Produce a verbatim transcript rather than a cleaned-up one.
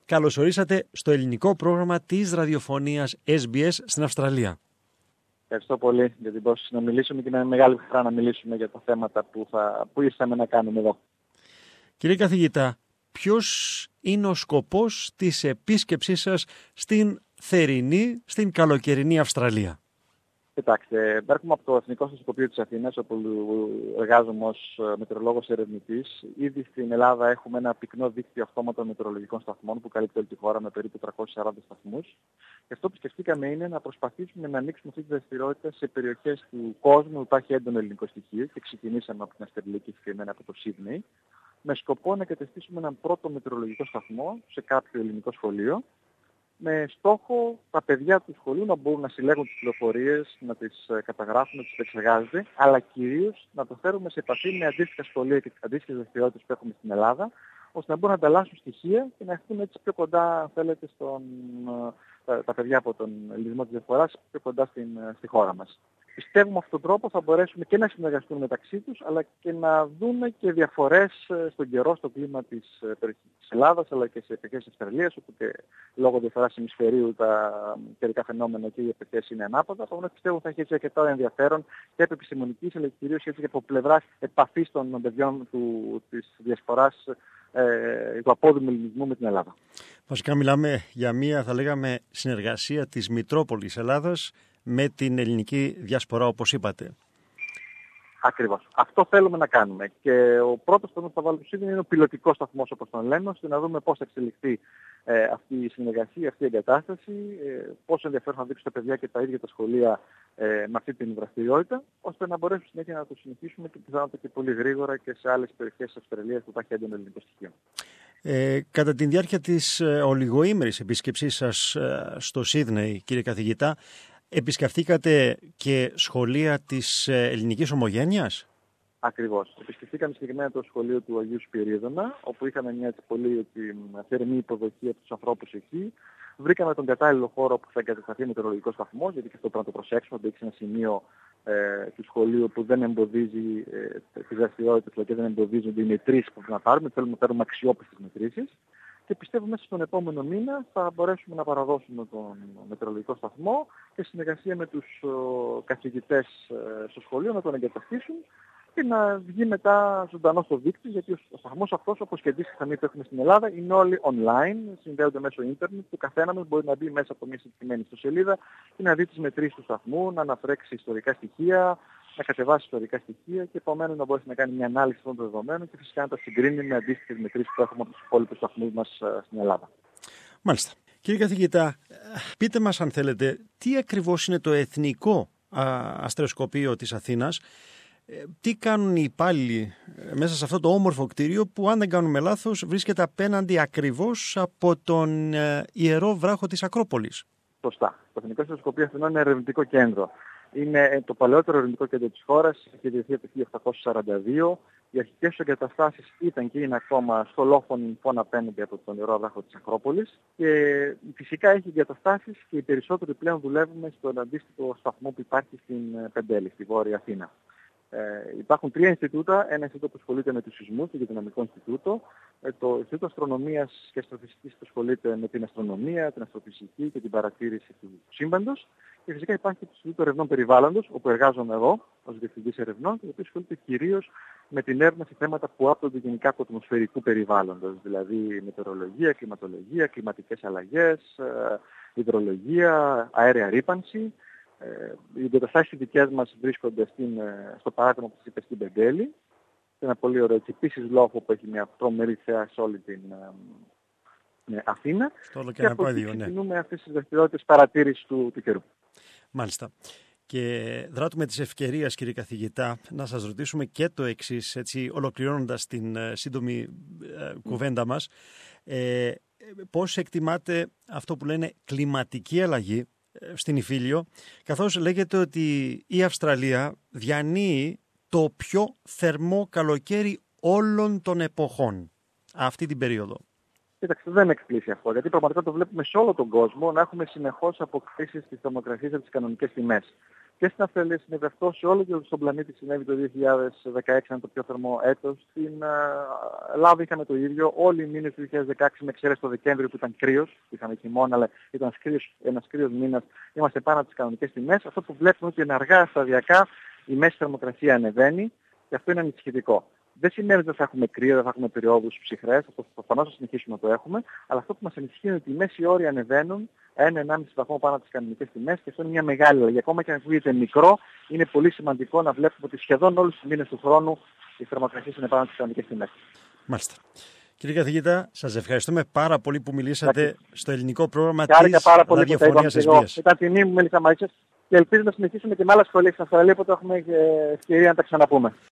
καλώς ορίσατε στο ελληνικό πρόγραμμα της ραδιοφωνίας ες μπι ες στην Αυστραλία. Ευχαριστώ πολύ για την πρόσκληση να μιλήσουμε και είναι μεγάλη χαρά να μιλήσουμε για τα θέματα που, θα, που ήρθαμε να κάνουμε εδώ. Κύριε καθηγητά, ποιος είναι ο σκοπός της επίσκεψής σας στην θερινή, στην καλοκαιρινή Αυστραλία? Κοιτάξτε, έρχομαι από το Εθνικό Σταθμοπείο της Αθήνας, όπου εργάζομαι ως μετεωρολόγος ερευνητής. Ήδη στην Ελλάδα έχουμε ένα πυκνό δίκτυο αυτόματων μετεωρολογικών σταθμών που καλύπτει όλη τη χώρα με περίπου τριακόσιους σαράντα σταθμούς. Και αυτό που σκεφτήκαμε είναι να προσπαθήσουμε να ανοίξουμε αυτή τη δραστηριότητα σε περιοχές του κόσμου που υπάρχει έντονο ελληνικό στοιχείο και ξεκινήσαμε από την Αστερλή και συγκεκριμένα από το Σίδνεϊ, με σκοπό να καταστήσουμε έναν πρώτο μετεωρολογικό σταθμό σε κάποιο ελληνικό σχολείο, με στόχο τα παιδιά του σχολείου να μπορούν να συλλέγουν τις πληροφορίες, να τις καταγράφουν, να τις επεξεργάζονται, αλλά κυρίως να το φέρουμε σε επαφή με αντίστοιχα σχολεία και αντίστοιχες δραστηριότητες που έχουμε στην Ελλάδα, ώστε να μπορούν να ανταλλάσσουν στοιχεία και να έρθουν έτσι πιο κοντά, αν θέλετε, στον, τα, τα παιδιά από τον ελληνισμό της διαφοράς, πιο κοντά στην, στη χώρα μας. Πιστεύουμε αυτόν τον τρόπο θα μπορέσουμε και να συνεργαστούν μεταξύ τους, αλλά και να δούμε και διαφορές στον καιρό, στο κλίμα της, της Ελλάδας, αλλά και σε περιοχές της Αυστραλίας, όπου και λόγω διαφοράς ημισφαιρίου τα καιρικά φαινόμενα και οι περιοχές είναι ανάποδα. Επομένως πιστεύω θα έχει έτσι αρκετά ενδιαφέρον και από επιστημονικής, αλλά κυρίως έτσι και από πλευράς επαφής των παιδιών του, της διασποράς, ε, του απόδημου ελληνισμού με την Ελλάδα. Βασικά μιλάμε για μια, θα λέγαμε, συνεργασία της Μητρόπολης Ελλάδας με την ελληνική διασπορά, όπως είπατε. Ακριβώς. Αυτό θέλουμε να κάνουμε. Και ο πρώτος σταθμός που θα βάλουμε στο Σίδνεϊ είναι ο πιλωτικός σταθμός, όπως τον λέμε, ώστε να δούμε πώς θα εξελιχθεί ε, αυτή η συνεργασία, αυτή η εγκατάσταση, ε, πόσο ενδιαφέρον θα δείξουν τα παιδιά και τα ίδια τα σχολεία ε, με αυτή την δραστηριότητα, ώστε να μπορέσουμε συνέχεια να το συνεχίσουμε και πιθανότατα και πολύ γρήγορα και σε άλλες περιοχές της Αυστραλίας που υπάρχει έντονο ελληνικό στοιχείο. Ε, κατά τη διάρκεια της ε, ολιγοήμερης επίσκεψής σας ε, στο Σίδνεϊ, κύριε καθηγητά, επισκεφθήκατε και σχολεία της ελληνικής ομογένειας? Ακριβώς. Επισκεφθήκαμε συγκεκριμένα το σχολείο του Αγίου Σπυρίδωνα, όπου είχαμε μια πολύ θερμή υποδοχή από τους ανθρώπους εκεί. Βρήκαμε τον κατάλληλο χώρο που θα εγκατασταθεί μετεωρολογικός σταθμός, γιατί και αυτό πρέπει να το προσέξουμε, ότι έχει ένα σημείο ε, του σχολείου που δεν εμποδίζει ε, τις δραστηριότητες, αλλά και δεν εμποδίζονται οι μετρήσεις που πρέπει να πάρουμε. Θέλουμε να παίρνουμε αξιόπιστες μετρήσεις. Και πιστεύω μέσα στον επόμενο μήνα θα μπορέσουμε να παραδώσουμε τον μετεωρολογικό σταθμό και συνεργασία με τους ο, καθηγητές ε, στο σχολείο να τον εγκαταστήσουν και να βγει μετά ζωντανό στο δίκτυο, γιατί ο, ο σταθμός αυτός, όπως και αντίστοιχα σταθμοί που έχουμε στην Ελλάδα, είναι όλοι online, συνδέονται μέσω ίντερνετ, που καθένα μας μπορεί να μπει μέσα από μια συγκεκριμένη ιστοσελίδα και να δει τις μετρήσεις του σταθμού, να αναφρέξει ιστορικά στοιχεία, να κατεβάσει ιστορικά στοιχεία και επομένως να μπορέσει να κάνει μια ανάλυση των δεδομένων και φυσικά να τα συγκρίνει με αντίστοιχες μετρήσεις που έχουμε από τους υπόλοιπους σταθμούς μας στην Ελλάδα. Μάλιστα. Κύριε καθηγητά, πείτε μας αν θέλετε, τι ακριβώς είναι το Εθνικό Αστροσκοπείο της Αθήνας, τι κάνουν οι υπάλληλοι μέσα σε αυτό το όμορφο κτίριο που, αν δεν κάνουμε λάθος, βρίσκεται απέναντι ακριβώς από τον Ιερό Βράχο της Ακρόπολης? Σωστά. Το Εθνικό Αστροσκοπείο Αθηνών είναι ερευνητικό κέντρο. Είναι το παλαιότερο ερευνητικό κέντρο της χώρας, έχει ιδρυθεί από το χίλια οκτακόσια σαράντα δύο. Οι αρχικές εγκαταστάσεις ήταν και είναι ακόμα στο Λόφον Ινφών απέναντι από τον Ιερό Βράχο της Ακρόπολης. Και φυσικά έχει εγκαταστάσεις και οι περισσότεροι πλέον δουλεύουμε στον αντίστοιχο σταθμό που υπάρχει στην Πεντέλη, στη Βόρεια Αθήνα. Ε, υπάρχουν τρία Ινστιτούτα, ένα Ινστιτούτο που ασχολείται με τους σεισμούς, το Γεωδυναμικό Ινστιτούτο, ε, το Ινστιτούτο Αστρονομίας και Αστροφυσικής που ασχολείται με την αστρονομία, την αστροφυσική και την παρατήρηση του σύμπαντος, και φυσικά υπάρχει και το Ινστιτούτο Ερευνών Περιβάλλοντος, όπου εργάζομαι εγώ ως Διευθυντής Ερευνών, και το οποίο ασχολείται κυρίως με την έρευνα σε θέματα που άπτονται γενικά του ατμοσφαιρικού περιβάλλοντος, δηλαδή μετεωρολογία, κλιματολογία, κλιματικές αλλαγές, ε, υδρολογία, αέρια ρύπανση. Ε, οι εγκαταστάσεις δικές μας βρίσκονται στην, στο παράδειγμα που σας είπα στην Πεντέλη, σε ένα πολύ ωραίο επίσης λόφο που έχει μια τρομερή θέα σε όλη την ε, Αθήνα, στο όλο και, και από εκεί ξεκινούμε αυτές τις δραστηριότητες παρατήρησης του, του καιρού. Μάλιστα. Και δράτουμε της ευκαιρίας, κύριε καθηγητά, να σας ρωτήσουμε και το εξής, έτσι ολοκληρώνοντας την ε, σύντομη ε, κουβέντα μας. Ε, πώς εκτιμάτε αυτό που λένε κλιματική αλλαγή στην Ιφίλιο, καθώς λέγεται ότι η Αυστραλία διανύει το πιο θερμό καλοκαίρι όλων των εποχών αυτή την περίοδο? Κοίταξε, δεν με εκπλήσει αυτό, γιατί πραγματικά το βλέπουμε σε όλο τον κόσμο να έχουμε συνεχώς αποκτήσεις της θερμοκρασίας από τις κανονικές τιμές. και στην Αυστραλία συνέβη αυτό, σε όλο και στον πλανήτη συνέβη το δύο χιλιάδες δεκαέξι, ήταν το πιο θερμό έτος. Στην uh, Ελλάδα είχαμε το ίδιο. Όλοι οι μήνες του δύο χιλιάδες δεκαέξι, με εξαίρεση το Δεκέμβριο που ήταν κρύος, είχαμε χειμώνα, αλλά ήταν κρύος, ένας κρύος μήνας, είμαστε πάνω από τις κανονικές τιμές. Αυτό που βλέπουμε είναι ότι εναργά, σταδιακά, η μέση θερμοκρασία ανεβαίνει και αυτό είναι ανησυχητικό. Δεν σημαίνει ότι δεν θα έχουμε κρύο, δεν θα έχουμε περιόδους ψυχρές, αυτό προφανώς θα συνεχίσουμε να το έχουμε, αλλά αυτό που μας ανησυχεί είναι ότι οι μέσοι όροι ανεβαίνουν ένα με ενάμιση βαθμό πάνω από τις κανονικές τιμές και αυτό είναι μια μεγάλη αλλαγή. Ακόμα και αν ακούγεται μικρό, είναι πολύ σημαντικό να βλέπουμε ότι σχεδόν όλους τους μήνες του χρόνου οι θερμοκρασίες είναι πάνω από τις κανονικές τιμές. Μάλιστα. Κύριε καθηγητά, σας ευχαριστούμε πάρα πολύ που μιλήσατε Άχι. στο ελληνικό πρόγραμμα της ραδιοφωνίας ες μπι ες. Ήταν τιμή μου, μίλησα μαζί σας και ελπίζω να συνεχίσουμε και με άλλα σχολεία στην Αυστραλία που έχουμε ευκαιρία να τα ξαναπούμε.